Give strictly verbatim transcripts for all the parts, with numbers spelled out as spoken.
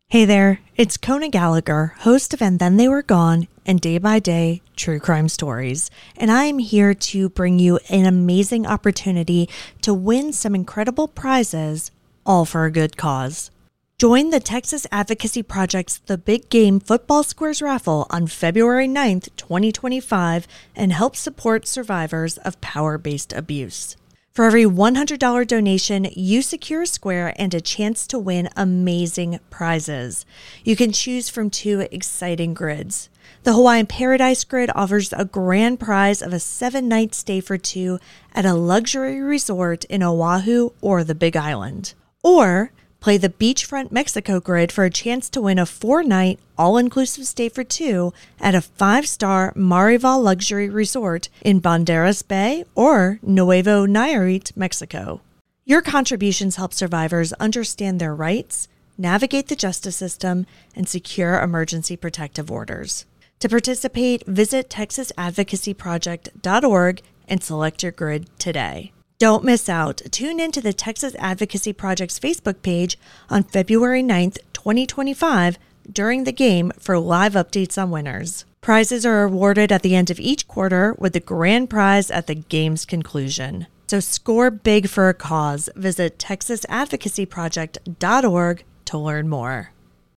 Hey there, it's Kona Gallagher, host of And Then They Were Gone and Day by Day True Crime Stories, and I am here to bring you an amazing opportunity to win some incredible prizes, all for a good cause. Join the Texas Advocacy Project's The Big Game Football Squares raffle on February ninth, twenty twenty-five, and help support survivors of power-based abuse. For every one hundred dollars donation, you secure a square and a chance to win amazing prizes. You can choose from two exciting grids. The Hawaiian Paradise Grid offers a grand prize of a seven-night stay for two at a luxury resort in Oahu or the Big Island. Or play the Beachfront Mexico Grid for a chance to win a four-night, all-inclusive stay for two at a five-star Marival luxury resort in Banderas Bay or Nuevo Nayarit, Mexico. Your contributions help survivors understand their rights, navigate the justice system, and secure emergency protective orders. To participate, visit texas advocacy project dot org and select your grid today. Don't miss out. Tune into the Texas Advocacy Project's Facebook page on February ninth, twenty twenty-five during the game for live updates on winners. Prizes are awarded at the end of each quarter with the grand prize at the game's conclusion. So score big for a cause. Visit texas advocacy project dot org to learn more.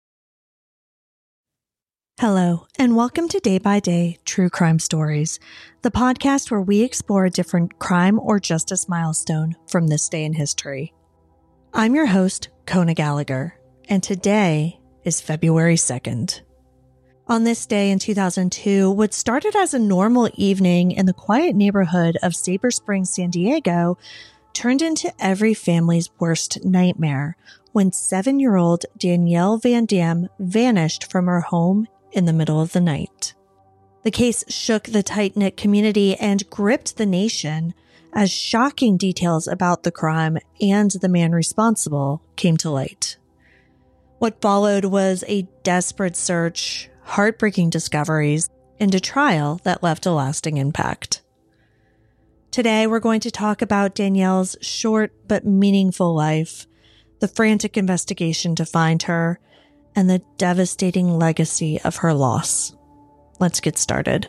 Hello, and welcome to Day by Day True Crime Stories, the podcast where we explore a different crime or justice milestone from this day in history. I'm your host, Kona Gallagher, and today is February second. On this day in two thousand two, what started as a normal evening in the quiet neighborhood of Sabre Springs, San Diego, turned into every family's worst nightmare when seven-year-old Danielle Van Dam vanished from her home in the middle of the night. The case shook the tight-knit community and gripped the nation as shocking details about the crime and the man responsible came to light. What followed was a desperate search, heartbreaking discoveries, and a trial that left a lasting impact. Today, we're going to talk about Danielle's short but meaningful life, the frantic investigation to find her, and the devastating legacy of her loss. Let's get started.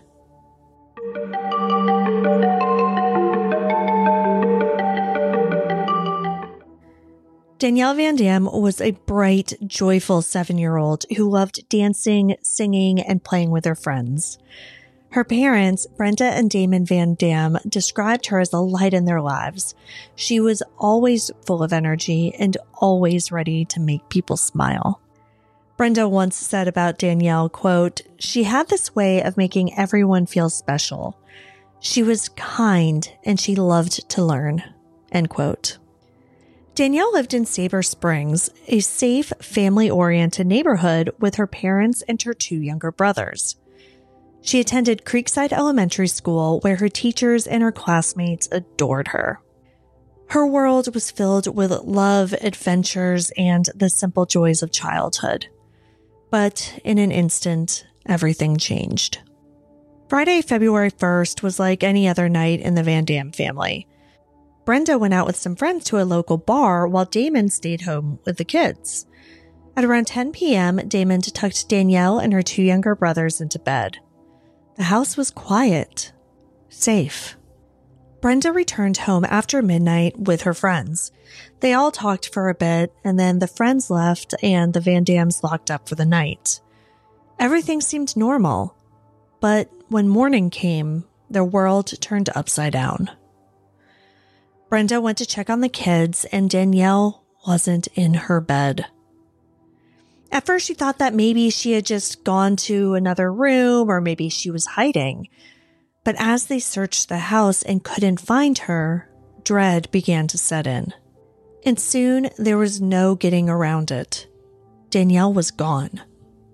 Danielle Van Dam was a bright, joyful seven-year-old who loved dancing, singing, and playing with her friends. Her parents, Brenda and Damon Van Dam, described her as a light in their lives. She was always full of energy and always ready to make people smile. Brenda once said about Danielle, quote, "She had this way of making everyone feel special. She was kind and she loved to learn," end quote. Danielle lived in Sabre Springs, a safe, family-oriented neighborhood with her parents and her two younger brothers. She attended Creekside Elementary School, where her teachers and her classmates adored her. Her world was filled with love, adventures, and the simple joys of childhood. But in an instant, everything changed. Friday, February first was like any other night in the Van Dam family. Brenda went out with some friends to a local bar while Damon stayed home with the kids. At around ten p.m., Damon tucked Danielle and her two younger brothers into bed. The house was quiet, safe. Brenda returned home after midnight with her friends. They all talked for a bit, and then the friends left and the Van Dams locked up for the night. Everything seemed normal, but when morning came, their world turned upside down. Brenda went to check on the kids, and Danielle wasn't in her bed. At first, she thought that maybe she had just gone to another room, or maybe she was hiding. But as they searched the house and couldn't find her, dread began to set in. And soon there was no getting around it. Danielle was gone.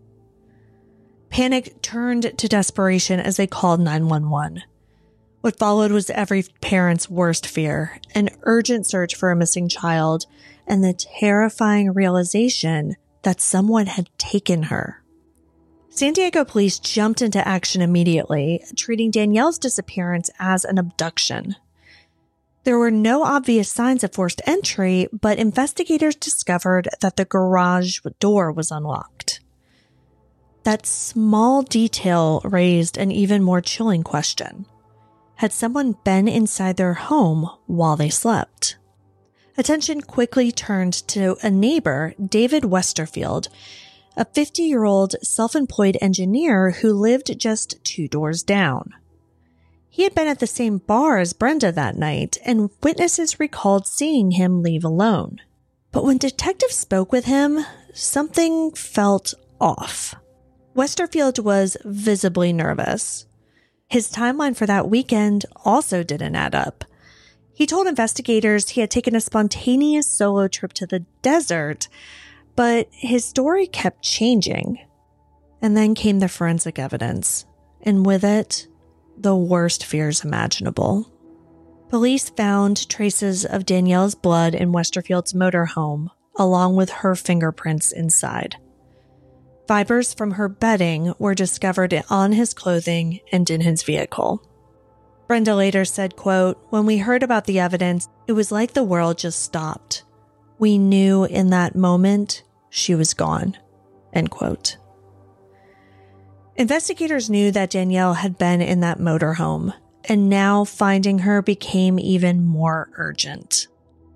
Panic turned to desperation as they called nine one one. What followed was every parent's worst fear, an urgent search for a missing child, and the terrifying realization that someone had taken her. San Diego police jumped into action immediately, treating Danielle's disappearance as an abduction. There were no obvious signs of forced entry, but investigators discovered that the garage door was unlocked. That small detail raised an even more chilling question. Had someone been inside their home while they slept? Attention quickly turned to a neighbor, David Westerfield, a fifty-year-old self-employed engineer who lived just two doors down. He had been at the same bar as Brenda that night, and witnesses recalled seeing him leave alone. But when detectives spoke with him, something felt off. Westerfield was visibly nervous. His timeline for that weekend also didn't add up. He told investigators he had taken a spontaneous solo trip to the desert, but his story kept changing. And then came the forensic evidence, and with it, the worst fears imaginable. Police found traces of Danielle's blood in Westerfield's motorhome, along with her fingerprints inside. Fibers from her bedding were discovered on his clothing and in his vehicle. Brenda later said, quote, "When we heard about the evidence, it was like the world just stopped. We knew in that moment she was gone," end quote. Investigators knew that Danielle had been in that motorhome, and now finding her became even more urgent.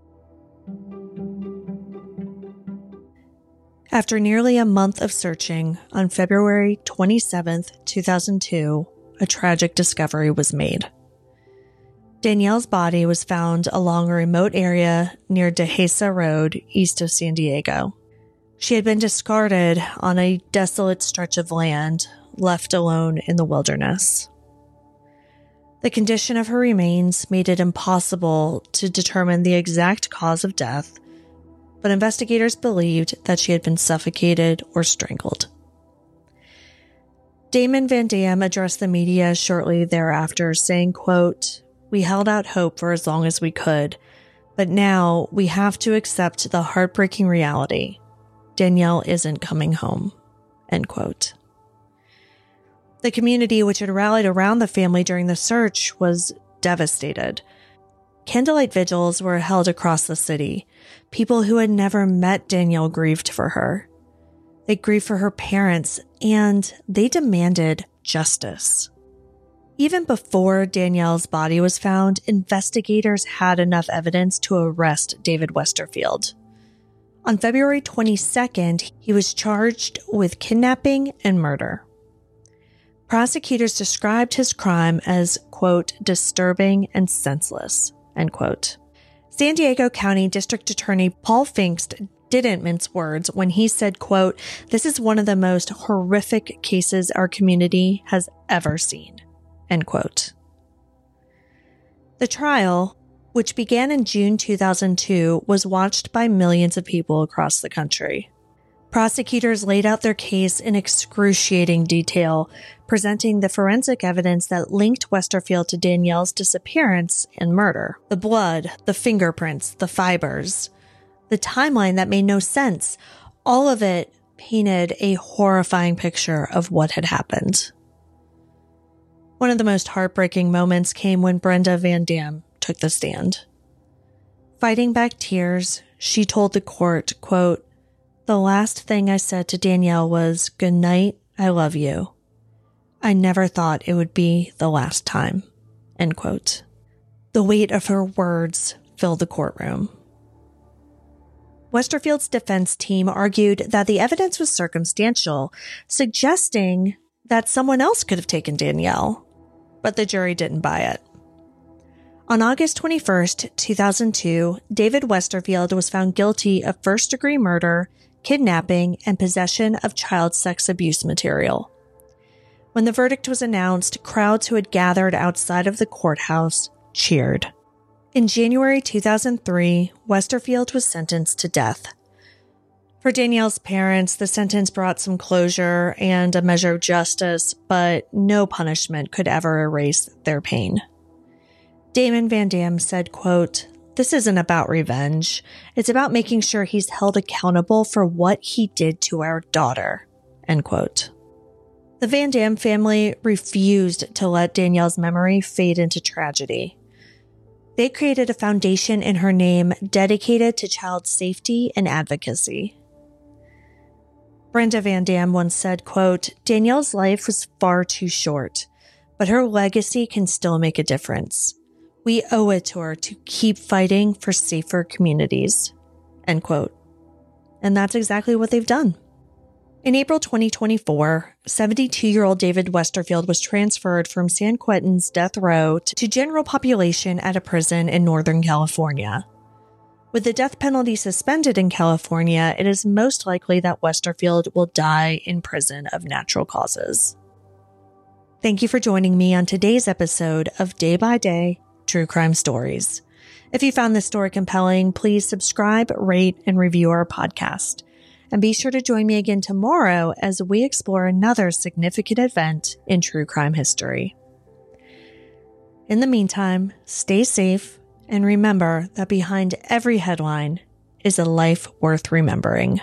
After nearly a month of searching, on February twenty-seventh, two thousand two, a tragic discovery was made. Danielle's body was found along a remote area near Dehesa Road, east of San Diego. She had been discarded on a desolate stretch of land, left alone in the wilderness. The condition of her remains made it impossible to determine the exact cause of death, but investigators believed that she had been suffocated or strangled. Damon Van Dam addressed the media shortly thereafter, saying, quote, "We held out hope for as long as we could, but now we have to accept the heartbreaking reality. Danielle isn't coming home," end quote. The community, which had rallied around the family during the search, was devastated. Candlelight vigils were held across the city. People who had never met Danielle grieved for her. They grieved for her parents, and they demanded justice. Even before Danielle's body was found, investigators had enough evidence to arrest David Westerfield. On February twenty-second, he was charged with kidnapping and murder. Prosecutors described his crime as, quote, "disturbing and senseless," end quote. San Diego County District Attorney Paul Pfingst didn't mince words when he said, quote, "This is one of the most horrific cases our community has ever seen," end quote. The trial, which began in June two thousand two, was watched by millions of people across the country. Prosecutors laid out their case in excruciating detail, presenting the forensic evidence that linked Westerfield to Danielle's disappearance and murder. The blood, the fingerprints, the fibers, the timeline that made no sense. All of it painted a horrifying picture of what had happened. One of the most heartbreaking moments came when Brenda Van Dam took the stand. Fighting back tears, she told the court, quote, "The last thing I said to Danielle was, 'Good night, I love you.' I never thought it would be the last time," end quote. The weight of her words filled the courtroom. Westerfield's defense team argued that the evidence was circumstantial, suggesting that someone else could have taken Danielle, but the jury didn't buy it. On August twenty-first, two thousand two, David Westerfield was found guilty of first-degree murder, kidnapping, and possession of child sex abuse material. When the verdict was announced, crowds who had gathered outside of the courthouse cheered. In January two thousand three, Westerfield was sentenced to death. For Danielle's parents, the sentence brought some closure and a measure of justice, but no punishment could ever erase their pain. Damon Van Dam said, quote, "This isn't about revenge. It's about making sure he's held accountable for what he did to our daughter," end quote. The Van Dam family refused to let Danielle's memory fade into tragedy. They created a foundation in her name dedicated to child safety and advocacy. Brenda Van Dam once said, quote, "Danielle's life was far too short, but her legacy can still make a difference. We owe it to her to keep fighting for safer communities," end quote. And that's exactly what they've done. In April twenty twenty-four, seventy-two-year-old David Westerfield was transferred from San Quentin's death row to general population at a prison in Northern California. With the death penalty suspended in California, it is most likely that Westerfield will die in prison of natural causes. Thank you for joining me on today's episode of Day by Day True Crime Stories. If you found this story compelling, please subscribe, rate, and review our podcast. And be sure to join me again tomorrow as we explore another significant event in true crime history. In the meantime, stay safe and remember that behind every headline is a life worth remembering.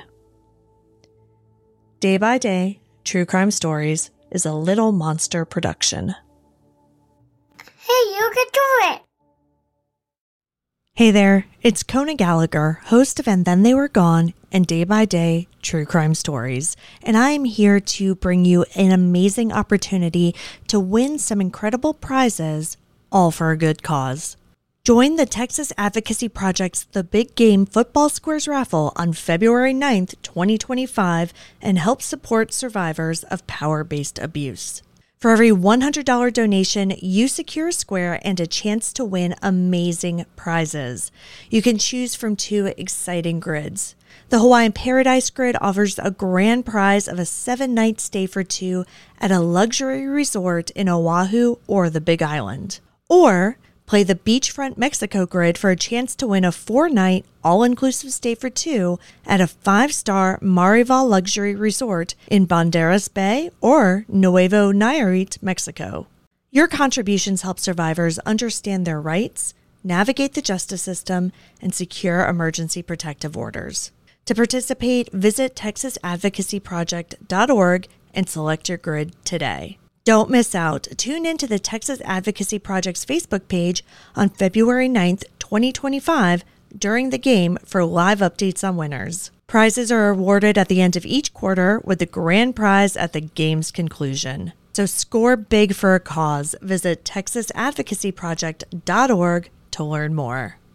Day by Day, True Crime Stories is a Little Monster production. Hey, you can do it! Hey there, it's Kona Gallagher, host of And Then They Were Gone and Day by Day True Crime Stories, and I am here to bring you an amazing opportunity to win some incredible prizes, all for a good cause. Join the Texas Advocacy Project's The Big Game Football Squares raffle on February ninth, twenty twenty-five, and help support survivors of power-based abuse. For every one hundred dollars donation, you secure a square and a chance to win amazing prizes. You can choose from two exciting grids. The Hawaiian Paradise Grid offers a grand prize of a seven-night stay for two at a luxury resort in Oahu or the Big Island. Or play the Beachfront Mexico Grid for a chance to win a four-night, all-inclusive stay for two at a five-star Marival luxury resort in Banderas Bay or Nuevo Nayarit, Mexico. Your contributions help survivors understand their rights, navigate the justice system, and secure emergency protective orders. To participate, visit texas advocacy project dot org and select your grid today. Don't miss out. Tune in to the Texas Advocacy Project's Facebook page on February ninth, twenty twenty-five during the game for live updates on winners. Prizes are awarded at the end of each quarter with the grand prize at the game's conclusion. So score big for a cause. Visit texas advocacy project dot org to learn more.